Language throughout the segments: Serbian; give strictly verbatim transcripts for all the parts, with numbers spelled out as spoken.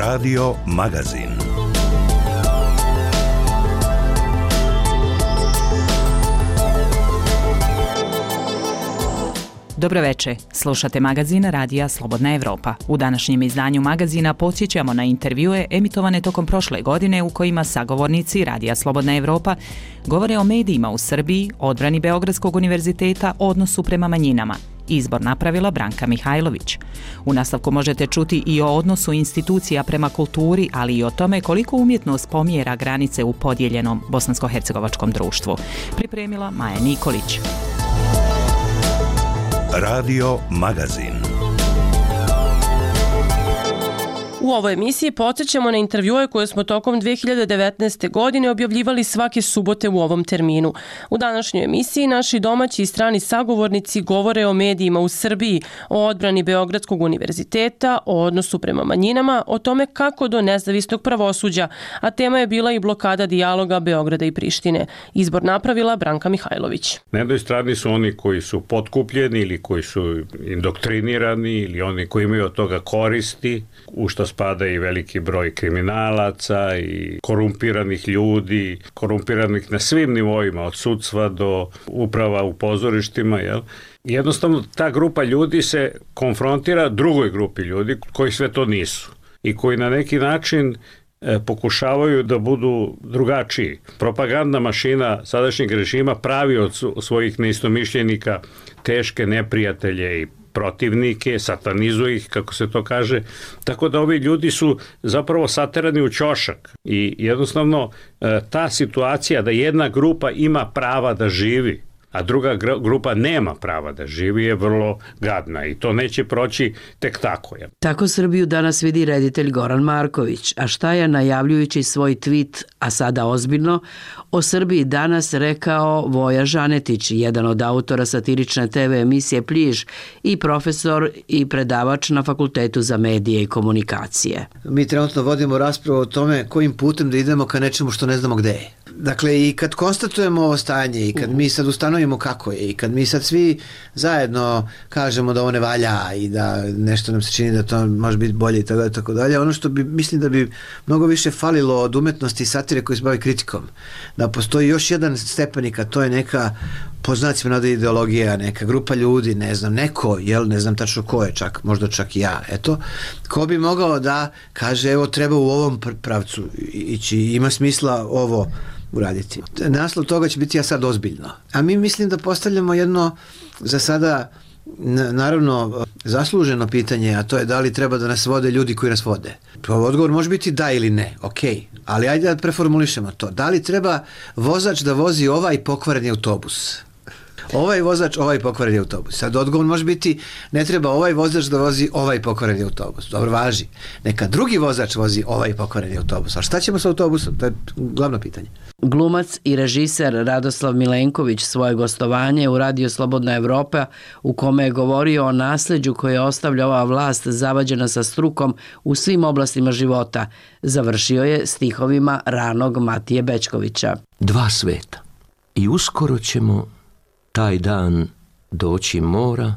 Radio Magazin. Dobro veče, slušate magazin Radija Slobodna Evropa. U današnjem izdanju magazina podsjećamo na intervjue emitovane tokom prošle godine u kojima sagovornici Radija Slobodna Evropa govore o medijima u Srbiji, odbrani Beogradskog univerziteta, odnosu prema manjinama. Izbor napravila Branka Mihajlović. U nastavku možete čuti i o odnosu institucija prema kulturi, ali i o tome koliko umjetnost pomjera granice u podijeljenom bosansko-hercegovačkom društvu. Pripremila Maja Nikolić. Radio Magazin. U ovoj emisiji podsjećamo na intervjue koje smo tokom dve hiljade devetnaeste. godine objavljivali svake subote u ovom terminu. U današnjoj emisiji naši domaći i strani sagovornici govore o medijima u Srbiji, o odbrani Beogradskog univerziteta, o odnosu prema manjinama, o tome kako do nezavisnog pravosuđa, a tema je bila i blokada dijaloga Beograda i Prištine. Izbor napravila Branka Mihajlović. Na jednoj strani su oni koji su potkupljeni ili koji su indoktrinirani ili oni koji imaju od toga koristi, u što spada i veliki broj kriminalaca i korumpiranih ljudi, korumpiranih na svim nivoima, od sudstva do uprava u pozorištima, jel? Jednostavno, ta grupa ljudi se konfrontira drugoj grupi ljudi koji sve to nisu i koji na neki način e, pokušavaju da budu drugačiji. Propagandna mašina sadašnjeg režima pravi od svojih neistomišljenika teške neprijatelje i protivnike, satanizuje ih, kako se to kaže, tako da ovi ljudi su zapravo saterani u ćošak i jednostavno ta situacija da jedna grupa ima prava da živi, a druga grupa nema prava da živi je vrlo gadna i to neće proći tek tako. Je. Tako Srbiju danas vidi reditelj Goran Marković, a šta je najavljujući svoj tweet, a sada ozbiljno, o Srbiji danas rekao Voja Žanetić, jedan od autora satirične te ve emisije Pliž i profesor i predavač na Fakultetu za medije i komunikacije. Mi trenutno vodimo raspravu o tome kojim putem da idemo ka nečemu što ne znamo gde je. Dakle, i kad konstatujemo ovo stanje i kad mi sad ustanovimo kako je i kad mi sad svi zajedno kažemo da ovo ne valja i da nešto nam se čini da to može biti bolje i tako dalje, tako dalje, ono što bi, mislim da bi mnogo više falilo od umetnosti i satire koji se bavi kritikom. Da postoji još jedan stepenik, a to je neka, po znacima navode, ideologija, neka grupa ljudi, ne znam, neko, jel, ne znam tačno ko je, čak, možda čak i ja, eto, ko bi mogao da kaže, evo, treba u ovom pravcu ići, ima smisla ovo uraditi. Naslov toga će biti ja sad ozbiljno. A mi mislim da postavljamo jedno za sada naravno zasluženo pitanje, a to je da li treba da nas vode ljudi koji nas vode. Odgovor može biti da ili ne, ok, ali ajde da preformulišemo to. Da li treba vozač da vozi ovaj pokvareni autobus? Ovaj vozač, ovaj pokvareni autobus. Sad odgovor može biti ne treba ovaj vozač da vozi ovaj pokvareni autobus. Dobro, važi. Neka drugi vozač vozi ovaj pokvareni autobus. A šta ćemo sa autobusom? To je glavno pitanje. Glumac i režiser Radoslav Milenković svoje gostovanje u Radio Slobodna Evropa, u kome je govorio o nasleđu koje ostavlja ova vlast zavađena sa strukom u svim oblastima života, završio je stihovima ranog Matije Bećkovića. Dva sveta. I uskoro ćemo taj dan doći mora,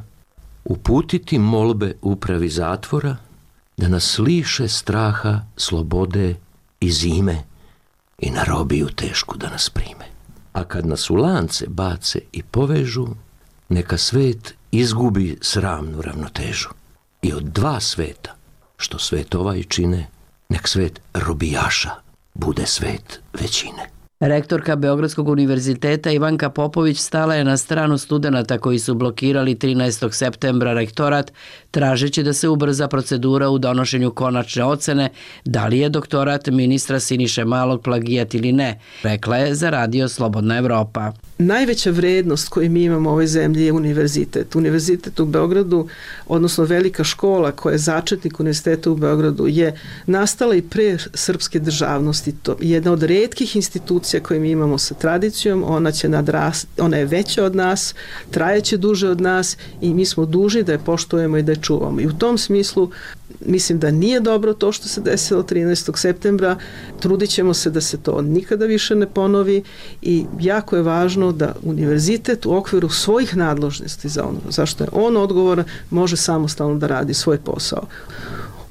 uputiti molbe upravi zatvora, da nas liše straha, slobode i zime i na robiju tešku da nas prime. A kad nas u lance bace i povežu, neka svet izgubi sramnu ravnotežu. I od dva sveta, što svet ovaj čine, nek svet robijaša bude svet većine. Rektorka Beogradskog univerziteta Ivanka Popović stala je na stranu studenata koji su blokirali trinaestog septembra rektorat, tražeći da se ubrza procedura u donošenju konačne ocene da li je doktorat ministra Siniše Malog plagijat ili ne, rekla je za Radio Slobodna Evropa. Najveća vrednost koju mi imamo u ovoj zemlji je univerzitet. Univerzitet u Beogradu, odnosno velika škola koja je začetnik univerziteta u Beogradu, je nastala i pre srpske državnosti. To je jedna od retkih institucija koje mi imamo sa tradicijom, ona će nadrasti, ona je veća od nas, trajeće duže od nas i mi smo dužni da je poštujemo i da je čuvamo. I u tom smislu mislim da nije dobro to što se desilo trinaestog septembra, trudit ćemo se da se to nikada više ne ponovi i jako je važno da univerzitet u okviru svojih nadležnosti za ono, zašto je on odgovoran, može samostalno da radi svoj posao.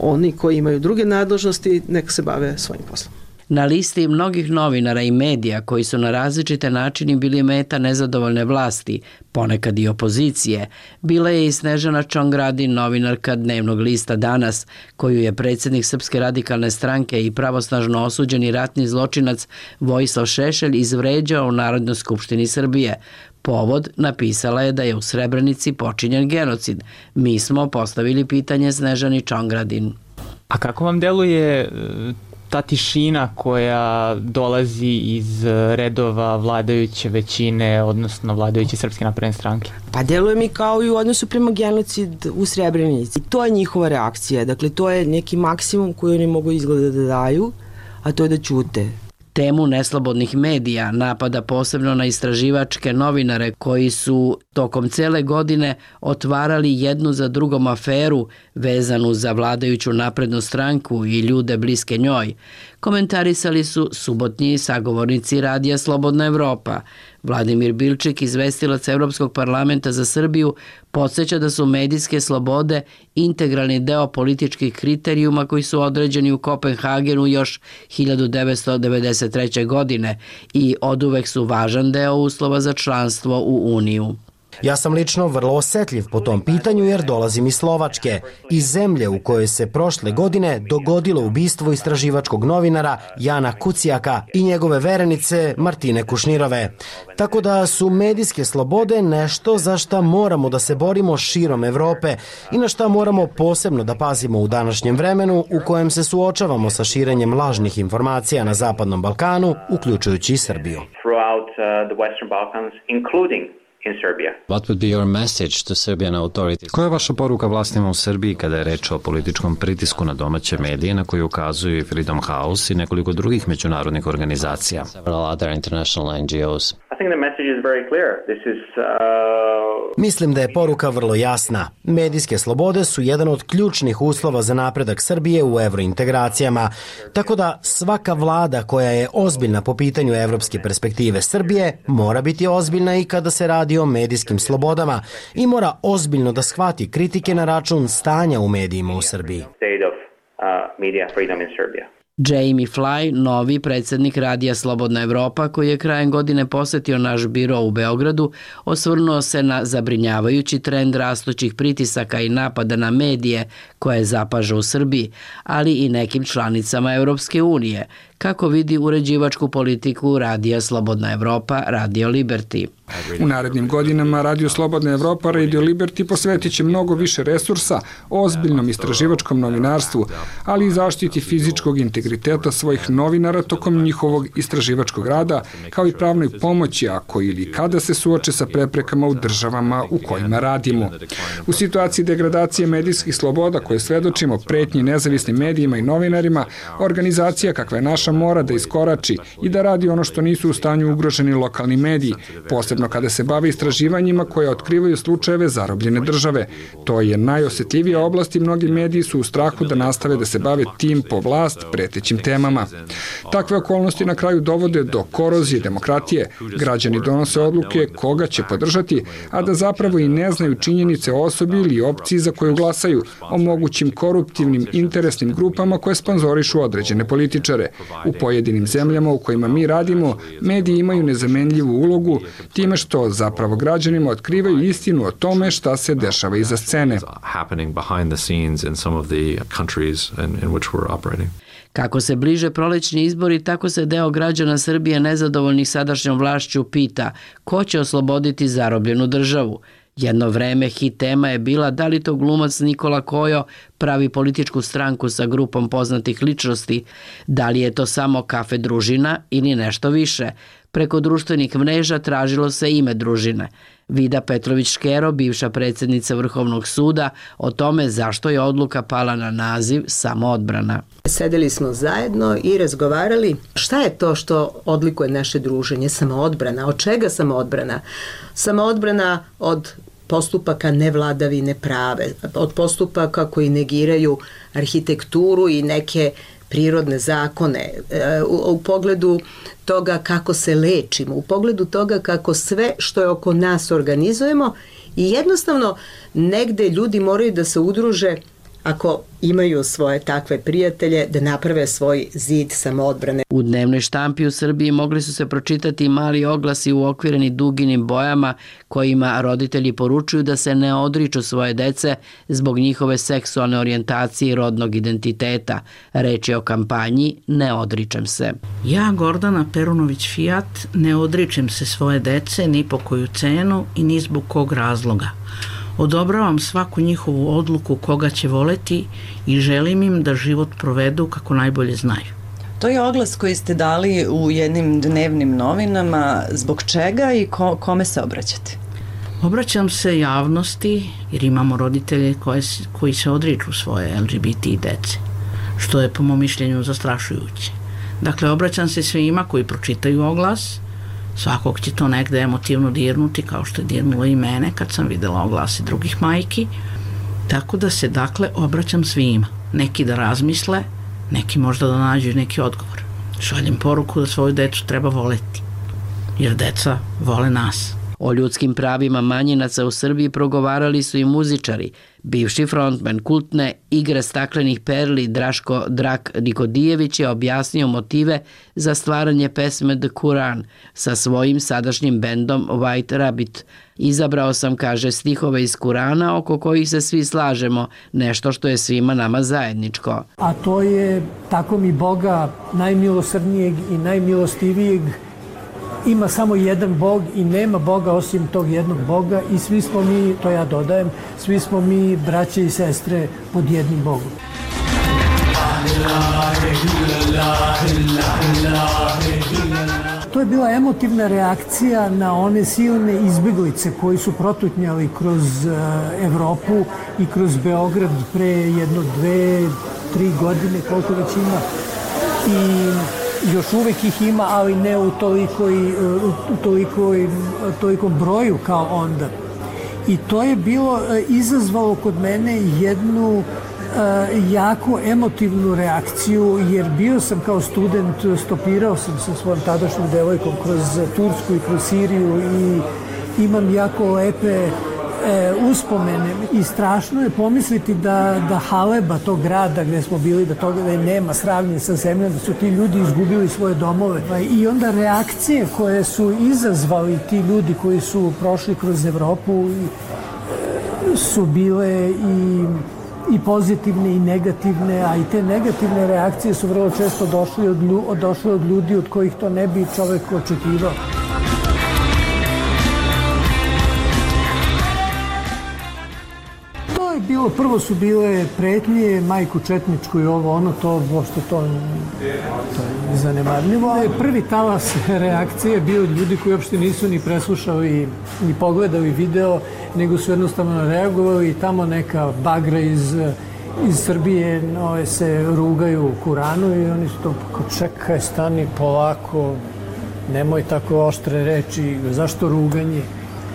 oni koji imaju druge nadležnosti nek se bave svojim poslom. Na listi mnogih novinara i medija koji su na različite načine bili meta nezadovoljne vlasti, ponekad i opozicije, bila je i Snežana Čongradin, novinarka dnevnog lista Danas, koju je predsjednik Srpske radikalne stranke i pravosnažno osuđeni ratni zločinac Vojislav Šešelj izvređao u Narodnoj skupštini Srbije. Povod napisala je da je u Srebrenici počinjen genocid. Mi smo postavili pitanje Snežani Čongradin. A kako vam deluje ta tišina koja dolazi iz redova vladajuće većine, odnosno vladajuće Srpske napredne stranke? Pa deluje mi kao i u odnosu prema genocid u Srebrenici. To je njihova reakcija. Dakle, to je neki maksimum koji oni mogu izgleda da daju, a to je da ćute. Temu neslobodnih medija napada posebno na istraživačke novinare koji su tokom cele godine otvarali jednu za drugom aferu vezanu za vladajuću naprednu stranku i ljude bliske njoj. Komentarisali su subotnji sagovornici radija Slobodna Evropa. Vladimir Bilčik, izvestilac Evropskog parlamenta za Srbiju, podsjeća da su medijske slobode integralni deo političkih kriterijuma koji su određeni u Kopenhagenu još hiljadu devetsto devedeset treće. godine i oduvek su važan deo uslova za članstvo u Uniju. Ja sam lično vrlo osetljiv po tom pitanju jer dolazim iz Slovačke, iz zemlje u kojoj se prošle godine dogodilo ubistvo istraživačkog novinara Jana Kucijaka i njegove verenice Martine Kušnirove. Tako da su medijske slobode nešto za šta moramo da se borimo širom Evrope i na šta moramo posebno da pazimo u današnjem vremenu u kojem se suočavamo sa širenjem lažnih informacija na Zapadnom Balkanu, uključujući i Srbiju. In Serbia. What would be your message to Serbian authorities? Koja je vaša poruka vlastima u Srbiji kada je reč o političkom pritisku na domaće medije na koji ukazuju i Freedom House i nekoliko drugih međunarodnih organizacija? Several other international N G Os. I think the message is very clear. This is uh... Mislim da je poruka vrlo jasna. Medijske slobode su jedan od ključnih uslova za napredak Srbije u evrointegracijama. Tako da svaka vlada koja je ozbiljna po pitanju evropske perspektive Srbije mora biti ozbiljna i kada se radi o medijskim slobodama i mora ozbiljno da shvati kritike na račun stanja u medijima u Srbiji. Jamie Fly, novi predsjednik radija Slobodna Evropa, koji je krajem godine posetio naš biro u Beogradu, osvrnuo se na zabrinjavajući trend rastućih pritisaka i napada na medije koje zapaža u Srbiji, ali i nekim članicama Evropske unije, kako vidi uređivačku politiku radija Slobodna Evropa, Radio Liberty. U narednim godinama Radio Slobodna Evropa, Radio Liberty posvetit će mnogo više resursa ozbiljnom istraživačkom novinarstvu, ali i zaštiti fizičkog integriteta svojih novinara tokom njihovog istraživačkog rada, kao i pravnoj pomoći ako ili kada se suoče sa preprekama u državama u kojima radimo. U situaciji degradacije medijskih sloboda koje svedočimo pretnji nezavisnim medijima i novinarima, organizacija kakva je naša mora da iskorači i da radi ono što nisu u stanju ugroženi lokalni mediji, posebno kada se bave istraživanjima koje otkrivaju slučajeve zarobljene države. To je najosjetljivija oblast i mnogi mediji su u strahu da nastave da se bave tim po vlast pretećim temama. Takve okolnosti na kraju dovode do korozije demokratije. Građani donose odluke koga će podržati, a da zapravo i ne znaju činjenice o osobi ili opciji za koju glasaju, o mogućim koruptivnim interesnim grupama koje sponzorišu određene političare. U pojedinim zemljama u kojima mi radimo, mediji imaju nezamenljivu ulogu time što zapravo građanima otkrivaju istinu o tome šta se dešava iza scene. Kako se bliže prolećni izbori, tako se deo građana Srbije nezadovoljnih sadašnjom vlašću pita ko će osloboditi zarobljenu državu. Jedno vreme hit tema je bila da li to glumac Nikola Kojo pravi političku stranku sa grupom poznatih ličnosti, da li je to samo kafe družina ili nešto više. Preko društvenih mreža tražilo se ime družine. Vida Petrović-Škero, bivša predsjednica Vrhovnog suda, o tome zašto je odluka pala na naziv Samoodbrana. Sedeli smo zajedno i razgovarali šta je to što odlikuje naše druženje, samoodbrana. Od čega samoodbrana? Samoodbrana od postupaka nevladavine prave, od postupaka koji negiraju arhitekturu i neke prirodne zakone, u, u pogledu toga kako se lečimo, u pogledu toga kako sve što je oko nas organizujemo i jednostavno negde ljudi moraju da se udruže ako imaju svoje takve prijatelje, da naprave svoj zid samoodbrane. U dnevnoj štampi u Srbiji mogli su se pročitati mali oglasi uokvireni duginim bojama kojima roditelji poručuju da se ne odriču svoje dece zbog njihove seksualne orijentacije i rodnog identiteta. Reč je o kampanji Ne odričem se. Ja, Gordana Perunović-Fijat, ne odričem se svoje dece ni po koju cenu i ni zbog kog razloga. Odobravam svaku njihovu odluku koga će voleti i želim im da život provedu kako najbolje znaju. To je oglas koji ste dali u jednim dnevnim novinama. Zbog čega i ko, kome se obraćate? Obraćam se javnosti jer imamo roditelje koje, koji se odriču svoje L G B T dece, što je po mom mišljenju zastrašujuće. Dakle, obraćam se svima koji pročitaju oglas. Svakog će to negde emotivno dirnuti, kao što je dirnulo i mene kad sam videla oglase drugih majki. Tako da se, dakle, obraćam svima. Neki da razmisle, neki možda da nađu neki odgovor. Šaljem poruku da svoju decu treba voleti, jer deca vole nas. O ljudskim pravima manjinaca u Srbiji progovarali su i muzičari. Bivši frontman kultne Igre staklenih perli Draško Drak Nikodijević je objasnio motive za stvaranje pesme The Quran sa svojim sadašnjim bendom White Rabbit. Izabrao sam, kaže, stihove iz Kurana oko kojih se svi slažemo, nešto što je svima nama zajedničko. A to je tako mi Boga najmilosrdnijeg i najmilostivijeg. Ima samo jedan Bog i nema Boga osim tog jednog Boga i svi smo mi, to ja dodajem, svi smo mi braće i sestre pod jednim Bogom. To je bila emotivna reakcija na one silne izbjeglice koji su protutnjali kroz Evropu i kroz Beograd pre jedno, dve, tri godine, koliko već ima. I još uvek ih ima, ali ne u tolikoj, u tolikoj, tolikom broju kao onda. I to je bilo izazvalo kod mene jednu jako emotivnu reakciju, jer bio sam kao student, stopirao sam sa svojom tadašnjom devojkom kroz Tursku i kroz Siriju i imam jako lepe E, uspomene i strašno je pomisliti da, da Haleba, tog grada gde smo bili, da toga da je nema sravnje sa zemljom, da su ti ljudi izgubili svoje domove. I onda reakcije koje su izazvali ti ljudi koji su prošli kroz Evropu e, su bile i, i pozitivne i negativne, a i te negativne reakcije su vrlo često došle od, lju, došle od ljudi od kojih to ne bi čovek očekivao. Bilo, prvo su bile pretnje, majku četničku i ovo, ono, to uopšte to, to je zanemarljivo. Prvi talas reakcije je bio od ljudi koji uopšte nisu ni preslušali, ni pogledali video, nego su jednostavno reagovali i tamo neka bagra iz, iz Srbije no, se rugaju u Kuranu i oni su to, čekaj, stani polako, nemoj tako oštre reči, zašto ruganje?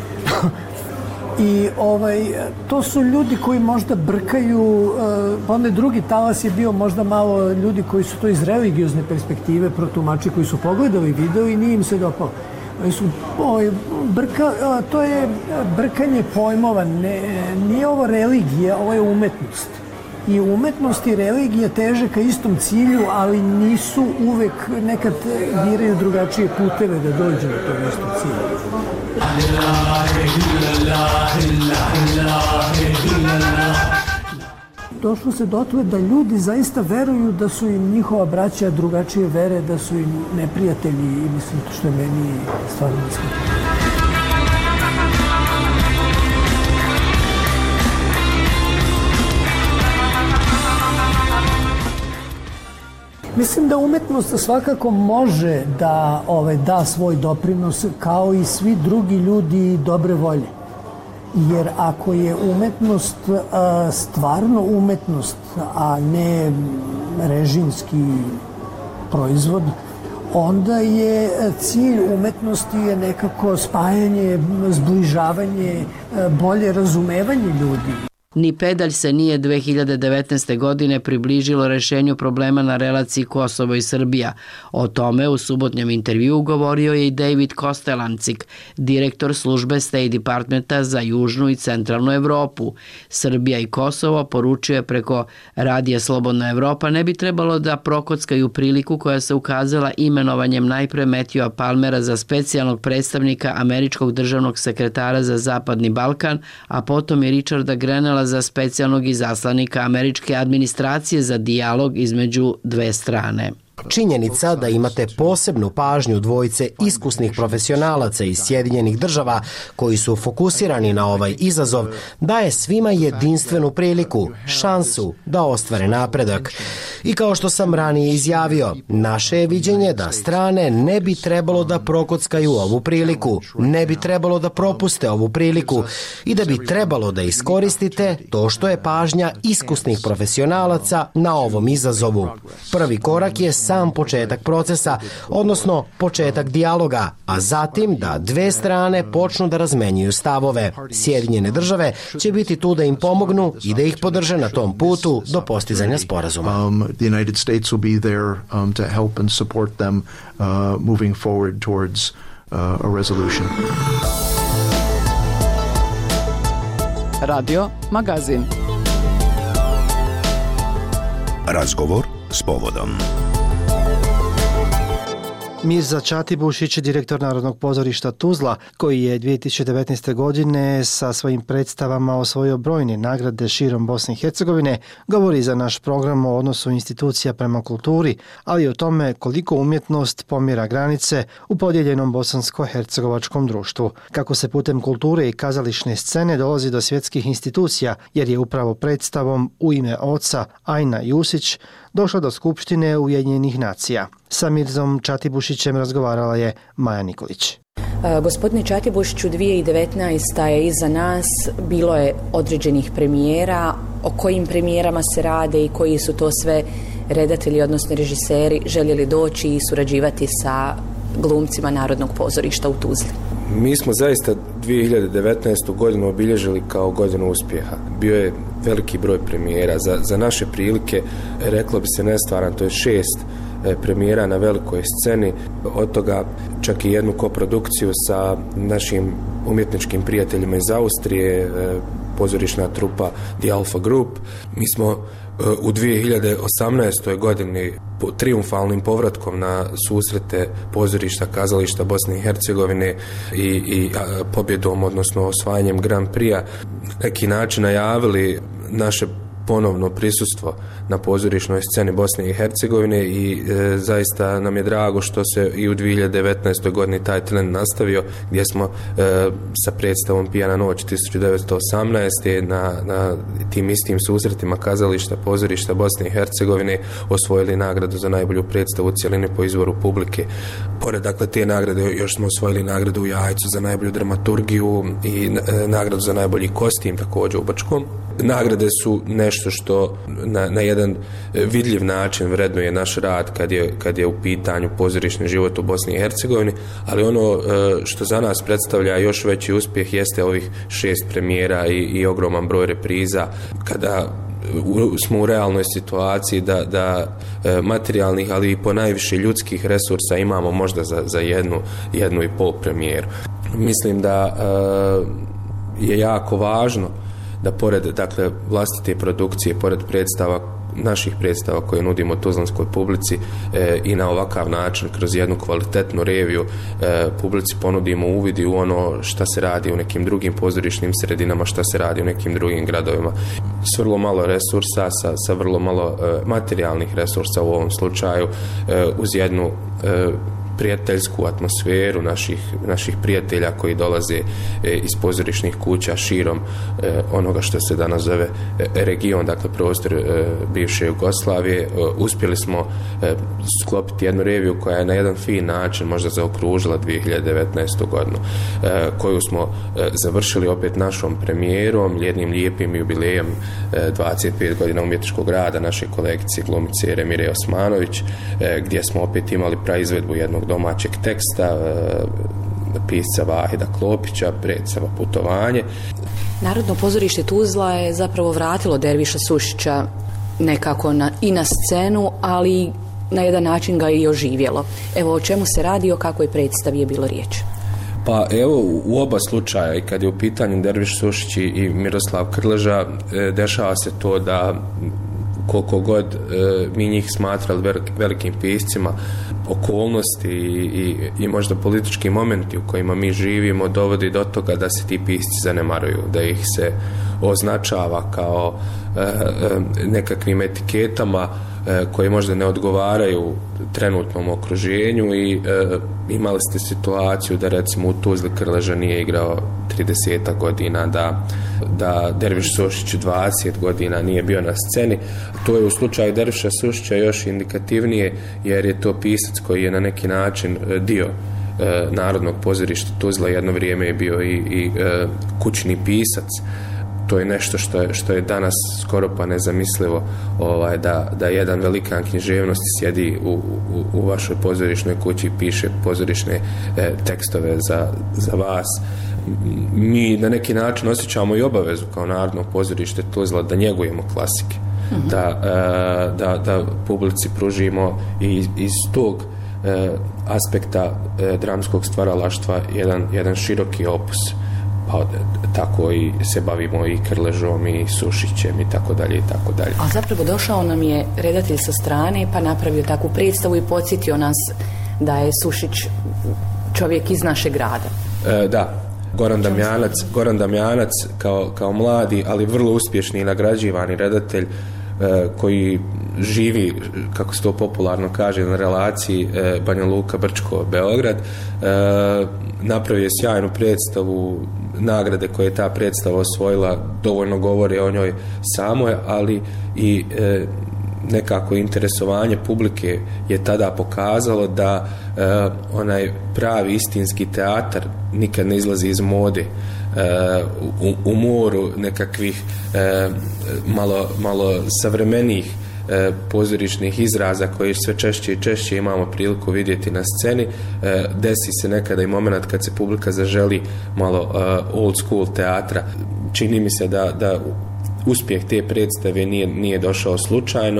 I ovaj, to su ljudi koji možda brkaju, pa onaj drugi talas je bio možda malo ljudi koji su to iz religiozne perspektive protumači, koji su pogledali video i nije im se dopalo. Su, ovaj, brka, to je brkanje pojmova, ne, nije ovo religija, ovo je umetnost. I umetnost i religija teže ka istom cilju, ali nisu uvek, nekad biraju drugačije puteve da dođu do tog istog cilja. Došlo se dotle da ljudi zaista veruju da su im njihova braća drugačije vere, da su im neprijatelji i mislim što je meni stvarno mislim. Mislim da umetnost svakako može da ovaj, da svoj doprinos kao i svi drugi ljudi dobre volje. Jer ako je umetnost a, stvarno umetnost, a ne režimski proizvod, onda je cilj umetnosti je nekako spajanje, zbližavanje, bolje razumevanje ljudi. Ni pedalj se nije dve hiljade devetnaeste. godine približilo rešenju problema na relaciji Kosovo i Srbija. O tome u subotnjem intervju govorio je i David Kostelancik, direktor službe State Departmenta za Južnu i Centralnu Evropu. Srbija i Kosovo, poručio je preko radija Slobodna Evropa, ne bi trebalo da prokockaju priliku koja se ukazala imenovanjem najpre Matthewa Palmera za specijalnog predstavnika američkog državnog sekretara za Zapadni Balkan, a potom i Richarda Grenella za specijalnog izaslanika američke administracije za dijalog između dve strane. Činjenica da imate posebnu pažnju dvojice iskusnih profesionalaca iz Sjedinjenih država koji su fokusirani na ovaj izazov daje svima jedinstvenu priliku, šansu da ostvare napredak. I kao što sam ranije izjavio, naše je viđenje da strane ne bi trebalo da prokockaju ovu priliku, ne bi trebalo da propuste ovu priliku i da bi trebalo da iskoristite to što je pažnja iskusnih profesionalaca na ovom izazovu. Prvi korak je sam početak procesa, odnosno početak dijaloga, a zatim da dve strane počnu da razmenjuju stavove. Sjedinjene države će biti tu da im pomognu i da ih podrže na tom putu do postizanja sporazuma. Um, the United States will be there um, to help and support them uh, moving forward towards uh, a resolution. Radio Magazin. Razgovor s povodom. Mirza Čatibušić, direktor Narodnog pozorišta Tuzla, koji je dvije tisuće devetnaeste. godine sa svojim predstavama osvojio brojne nagrade širom Bosne i Hercegovine, govori za naš program o odnosu institucija prema kulturi, ali i o tome koliko umjetnost pomjera granice u podijeljenom bosansko-hercegovačkom društvu. Kako se putem kulture i kazališne scene dolazi do svjetskih institucija, jer je upravo predstavom U ime oca Ajna Jusić došla do Skupštine Ujedinjenih nacija. Sa Mirzom Čatibušićem razgovarala je Maja Nikolić. Gospodine Čatibušiću, dvije tisuće devetnaesta. je iza nas, bilo je određenih premijera. O kojim premijerama se rade i koji su to sve redatelji, odnosno režiseri, željeli doći i surađivati sa glumcima Narodnog pozorišta u Tuzli? Mi smo zaista dvije hiljade devetnaestu. godinu obilježili kao godinu uspjeha. Bio je veliki broj premijera. Za, za naše prilike, reklo bi se nestvaran, to je šest premijera na velikoj sceni, od toga čak i jednu koprodukciju sa našim umjetničkim prijateljima iz Austrije, pozorišna trupa The Alpha Group. Mi smo u dvije hiljade osamnaestoj. godini triumfalnim povratkom na susrete pozorišta, kazališta Bosne i Hercegovine i, i a, pobjedom, odnosno osvajanjem Grand Prix-a, neki način najavili naše ponovno prisustvo na pozorišnoj sceni Bosne i Hercegovine i e, zaista nam je drago što se i u dvije hiljade devetnaestoj. godini taj trend nastavio, gdje smo e, sa predstavom Pijana noć tisuću devetsto osamnaeste. Na, na tim istim susretima kazališta, pozorišta Bosne i Hercegovine osvojili nagradu za najbolju predstavu u cjelini po izvoru publike. Pored dakle te nagrade još smo osvojili nagradu u Jajcu za najbolju dramaturgiju i e, nagradu za najbolji kostim također u Brčkom. Nagrade su nešto što na, na jedan vidljiv način vrednuje naš rad kad je, kad je u pitanju pozorišni život u Bosni i Hercegovini, ali ono što za nas predstavlja još veći uspjeh jeste ovih šest premijera i, i ogroman broj repriza, kada smo u realnoj situaciji da, da materijalnih, ali i po najviše ljudskih resursa imamo možda za, za jednu, jednu i pol premijeru. Mislim da je jako važno da pored dakle vlastite produkcije, pored predstava, naših predstava koje nudimo tuzlanskoj publici e, i na ovakav način kroz jednu kvalitetnu reviju e, publici ponudimo uvidi u ono šta se radi u nekim drugim pozorišnim sredinama, šta se radi u nekim drugim gradovima. S vrlo malo resursa, sa, sa vrlo malo e, materijalnih resursa u ovom slučaju, e, uz jednu e, prijateljsku atmosferu naših, naših prijatelja koji dolaze e, iz pozorišnih kuća širom e, onoga što se danas zove e, region, dakle prostor e, bivše Jugoslavije. E, uspjeli smo e, sklopiti jednu reviju koja je na jedan fin način možda zaokružila dvije hiljade devetnaestu. godinu, e, koju smo e, završili opet našom premijerom, jednim lijepim jubilejem e, dvadeset pet godina umjetničkog rada naše kolegice glumice Remire Osmanović, e, gdje smo opet imali praizvedbu jednog domaćeg teksta, pisca Vahida Klopića, Predsava putovanje. Narodno pozorište Tuzla je zapravo vratilo Derviša Sušića nekako na, i na scenu, ali na jedan način ga i oživjelo. Evo, o čemu se radi, o kakvoj predstavi je bilo riječ? Pa evo, u oba slučaja, i kad je u pitanju Derviš Sušić i Miroslav Krleža, dešava se to da koliko god e, mi njih smatrali velik, velikim piscima, okolnosti i, i, i možda politički momenti u kojima mi živimo dovodi do toga da se ti pisci zanemaruju, da ih se označava kao e, e, nekakvim etiketama e, koje možda ne odgovaraju trenutnom okruženju i e, imali ste situaciju da recimo u Tuzli Krleža nije igrao trideset godina, da, da Derviš Sušić dvadeset godina nije bio na sceni. To je u slučaju Derviša Sušića još indikativnije, jer je to pisac koji je na neki način dio e, Narodnog pozorišta Tuzla, jedno vrijeme je bio i, i e, kućni pisac. To je nešto što je, što je danas skoro pa nezamislivo, ovaj, da, da jedan velikan književnosti sjedi u, u, u vašoj pozorišnoj kući i piše pozorišne e, tekstove za, za vas. Mi na neki način osjećamo i obavezu kao Narodno pozorište Tuzla da njegujemo klasike, mm-hmm. da, e, da, da publici pružimo i iz tog e, aspekta e, dramskog stvaralaštva jedan, jedan široki opus. Pa tako i se bavimo i Krležom i Sušićem i tako dalje i tako dalje. A zapravo došao nam je redatelj sa strane pa napravio takvu predstavu i podsjetio nas da je Sušić čovjek iz našeg grada. E, da, Goran Damjanac, Goran Damjanac kao, kao mladi, ali vrlo uspješni i nagrađivani redatelj e, koji živi, kako se to popularno kaže, na relaciji e, Banja Luka, Brčko, Beograd. E, napravio je sjajnu predstavu, nagrade koje je ta predstava osvojila dovoljno govore o njoj samoj, ali i e, nekako interesovanje publike je tada pokazalo da e, onaj pravi istinski teatar nikad ne izlazi iz mode. E, u, u moru nekakvih e, malo, malo savremenijih e, pozorišnih izraza koje sve češće i češće imamo priliku vidjeti na sceni, e, desi se nekada i moment kad se publika zaželi malo e, old school teatra. Čini mi se da, da uspjeh te predstave nije, nije došao slučajno,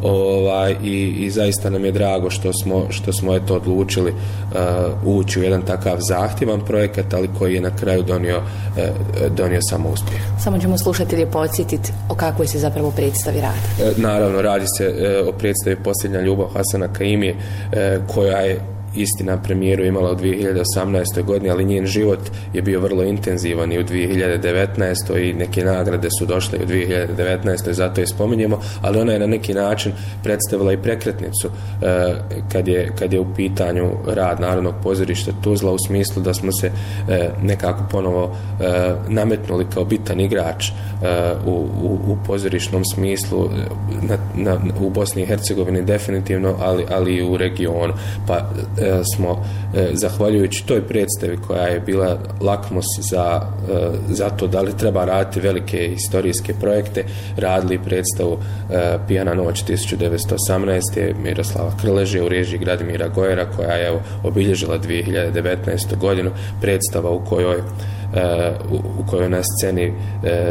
ovaj, i, i zaista nam je drago što smo, što smo eto odlučili uh, ući u jedan takav zahtjevan projekat, ali koji je na kraju donio, uh, donio samo uspjeh. Samo ćemo slušatelje podsjetiti o kakvoj se zapravo predstavi radi. Uh, naravno, radi se uh, o predstavi Posljednja ljubav Hasana Kaimije, uh, koja je istina premijeru imala u dvije hiljade osamnaestoj godini, ali njen život je bio vrlo intenzivan i u dvije hiljade devetnaestoj i neke nagrade su došle u dvije hiljade devetnaestoj, zato je spominjemo, ali ona je na neki način predstavila i prekretnicu eh, kad, je, kad je u pitanju rad Narodnog pozorišta Tuzla, u smislu da smo se eh, nekako ponovo eh, nametnuli kao bitan igrač eh, u, u, u pozorišnom smislu na, na, u Bosni i Hercegovini definitivno, ali, ali i u regionu. Pa smo, zahvaljujući toj predstavi koja je bila lakmus za, za to da li treba raditi velike historijske projekte, radili predstavu Pijana noć tisuću devetsto osamnaeste. Miroslava Krleže u režiji Gradimira Gojera, koja je evo, obilježila dvije hiljade devetnaestu godinu, predstava u kojoj u, u kojoj na sceni e,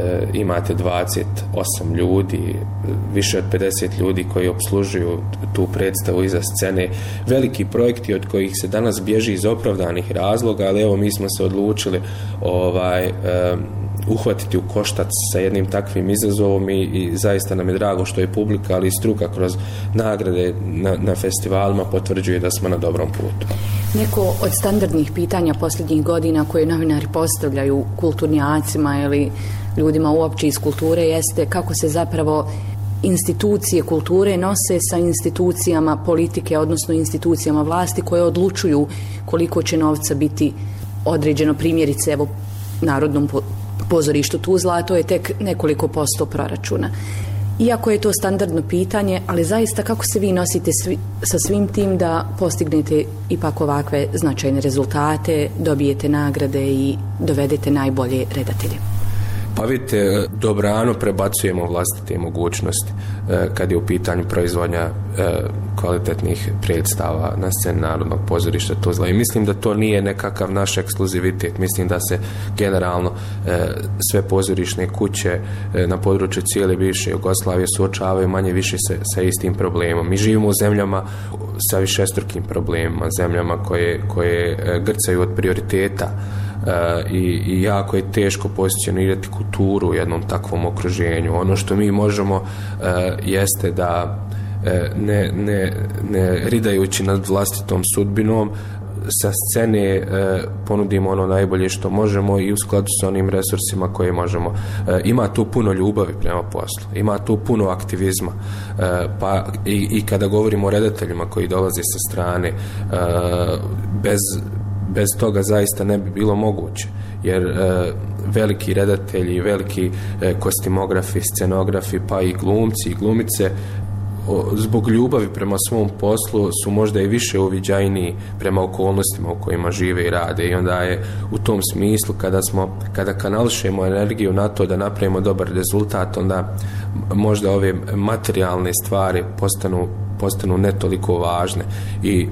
imate dvadeset osam ljudi, više od pedeset ljudi koji opslužuju tu predstavu iza scene. Veliki projekti od kojih se danas bježi iz opravdanih razloga, ali evo mi smo se odlučili ovaj, e, uhvatiti u koštac sa jednim takvim izazovom i, i zaista nam je drago što je publika, ali i struka kroz nagrade na, na festivalima potvrđuje da smo na dobrom putu. Neko od standardnih pitanja posljednjih godina koje novinari postavljaju kulturnjacima ili ljudima uopće iz kulture jeste kako se zapravo institucije kulture nose sa institucijama politike, odnosno institucijama vlasti koje odlučuju koliko će novca biti određeno, primjerice evo Narodnom pozorištu Tuzla, a to je tek nekoliko posto proračuna. Iako je to standardno pitanje, ali zaista kako se vi nosite svi, sa svim tim da postignete ipak ovakve značajne rezultate, dobijete nagrade i dovedete najbolje redatelje? Pa vidite, dobrano prebacujemo vlastite mogućnosti kad je u pitanju proizvodnja kvalitetnih predstava na sceni Narodnog pozorišta Tuzla. I mislim da to nije nekakav naš ekskluzivitet. Mislim da se generalno sve pozorišne kuće na području cijele bivše Jugoslavije suočavaju manje više sa, sa istim problemom. Mi živimo u zemljama sa višestrukim problemima, zemljama koje, koje grcaju od prioriteta. Uh, i, i jako je teško pozicionirati kulturu u jednom takvom okruženju. Ono što mi možemo uh, jeste da uh, ne, ne, ne ridajući nad vlastitom sudbinom sa scene uh, ponudimo ono najbolje što možemo i u skladu sa onim resursima koje možemo. Uh, ima tu puno ljubavi prema poslu, ima tu puno aktivizma, uh, pa i, i kada govorimo o redateljima koji dolaze sa strane, uh, bez bez toga zaista ne bi bilo moguće, jer e, veliki redatelji, veliki e, kostimografi, scenografi, pa i glumci i glumice o, zbog ljubavi prema svom poslu su možda i više uviđajniji prema okolnostima u kojima žive i rade, i onda je u tom smislu kada smo, kada kanališemo energiju na to da napravimo dobar rezultat, onda možda ove materijalne stvari postanu, postanu ne toliko važne. I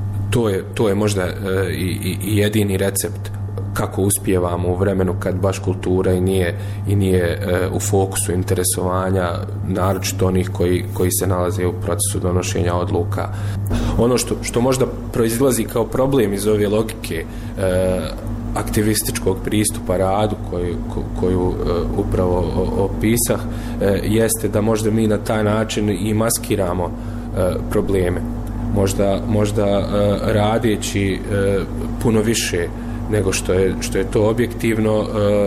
To je, to je možda e, i, i jedini recept kako uspijevamo u vremenu kad baš kultura i nije, i nije e, u fokusu interesovanja, naročito onih koji, koji se nalaze u procesu donošenja odluka. Ono što, što možda proizlazi kao problem iz ove logike e, aktivističkog pristupa radu koju, koju uh, upravo opisah, uh, jeste da možda mi na taj način i maskiramo uh, probleme. Možda, možda uh, radeći uh, puno više nego što je, što je to objektivno, uh,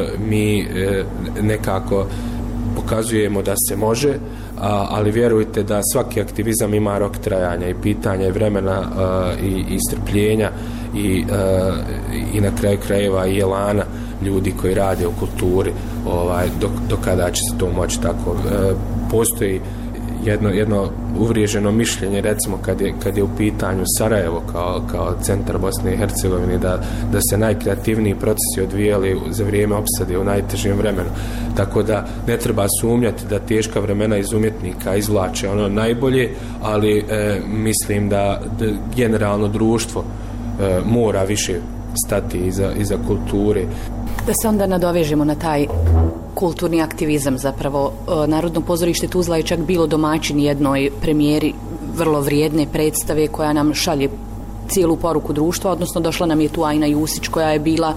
mi uh, nekako pokazujemo da se može, a, ali vjerujte da svaki aktivizam ima rok trajanja i pitanja i vremena uh, i, i strpljenja i, uh, i na kraju krajeva i elana ljudi koji rade u kulturi, ovaj, dok, do kada će se to moći tako. Uh, postoji jedno, jedno uvriježeno mišljenje, recimo kad je, kad je u pitanju Sarajevo kao, kao centar Bosne i Hercegovine, da, da se najkreativniji procesi odvijali za vrijeme opsade u najtežem vremenu. Tako da ne treba sumnjati da teška vremena iz umjetnika izvlače ono najbolje, ali e, mislim da, da generalno društvo e, mora više stati iza, iza kulture. Da se onda nadovežemo na taj kulturni aktivizam zapravo. Narodno pozorište Tuzla je čak bilo domaćin jednoj premijeri vrlo vrijedne predstave koja nam šalje cijelu poruku društva, odnosno došla nam je tu Ajna Jusić koja je bila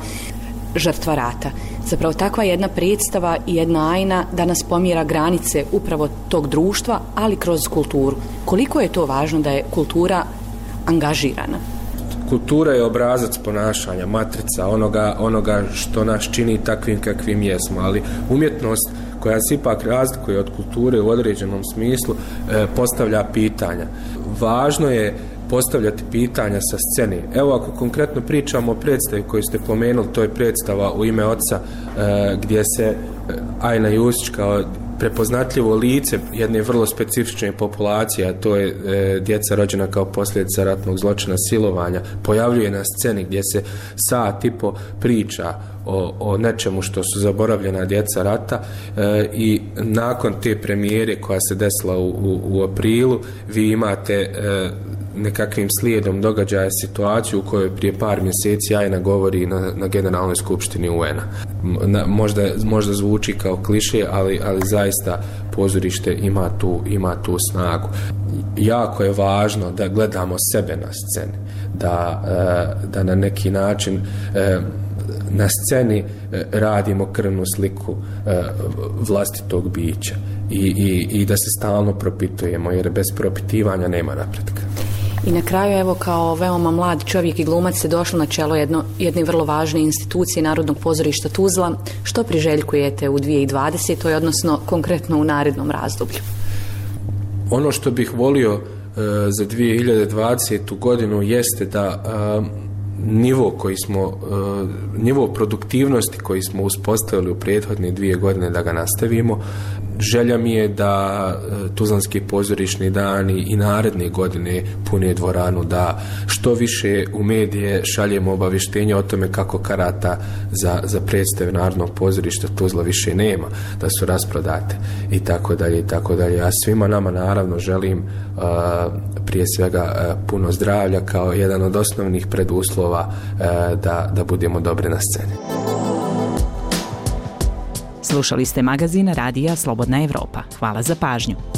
žrtva rata. Zapravo takva jedna predstava i jedna Ajna danas pomjera granice upravo tog društva, ali kroz kulturu. Koliko je to važno da je kultura angažirana? Kultura je obrazac ponašanja, matrica onoga, onoga što nas čini takvim kakvim jesmo, ali umjetnost koja se ipak razlikuje od kulture u određenom smislu e, postavlja pitanja. Važno je postavljati pitanja sa sceni. Evo, ako konkretno pričamo o predstavi koju ste pomenuli, to je predstava U ime oca, e, gdje se Ajna Jusić kao prepoznatljivo lice jedne vrlo specifične populacije, a to je e, djeca rođena kao posljedica ratnog zločina, silovanja, pojavljuje na sceni gdje se sat i po priča o, o nečemu što su zaboravljena djeca rata, e, i nakon te premijere koja se desila u, u, u aprilu, vi imate e, nekakvim slijedom događaja situaciju u kojoj prije par mjeseci Ajna govori na, na Generalnoj skupštini U N A. Možda, možda zvuči kao kliše, ali, ali zaista pozorište ima tu, ima tu snagu. Jako je važno da gledamo sebe na sceni, da, da na neki način na sceni radimo krvnu sliku vlastitog bića i, i, i da se stalno propitujemo, jer bez propitivanja nema napretka. I na kraju, evo, kao veoma mlad čovjek i glumac se došlo na čelo jedno, jedne vrlo važne institucije Narodnog pozorišta Tuzla. Što priželjkujete u dvije tisuće dvadesete. odnosno konkretno u narednom razdoblju? Ono što bih volio uh, za dvije hiljade dvadesetu. godinu jeste da uh, nivo koji smo, uh, nivo produktivnosti koji smo uspostavili u prethodne dvije godine da ga nastavimo. želja mi je da Tuzlanski pozorišni dani i naredne godine pune dvoranu, da što više u medije šaljemo obavještenja o tome kako karata za, za predstave Narodnog pozorišta Tuzla više nema, da su rasprodate i tako dalje i tako dalje. A svima nama naravno želim uh, prije svega uh, puno zdravlja kao jedan od osnovnih preduslova uh, da, da budemo dobri na sceni. Slušali ste magazin Radija Slobodna Evropa. Hvala za pažnju.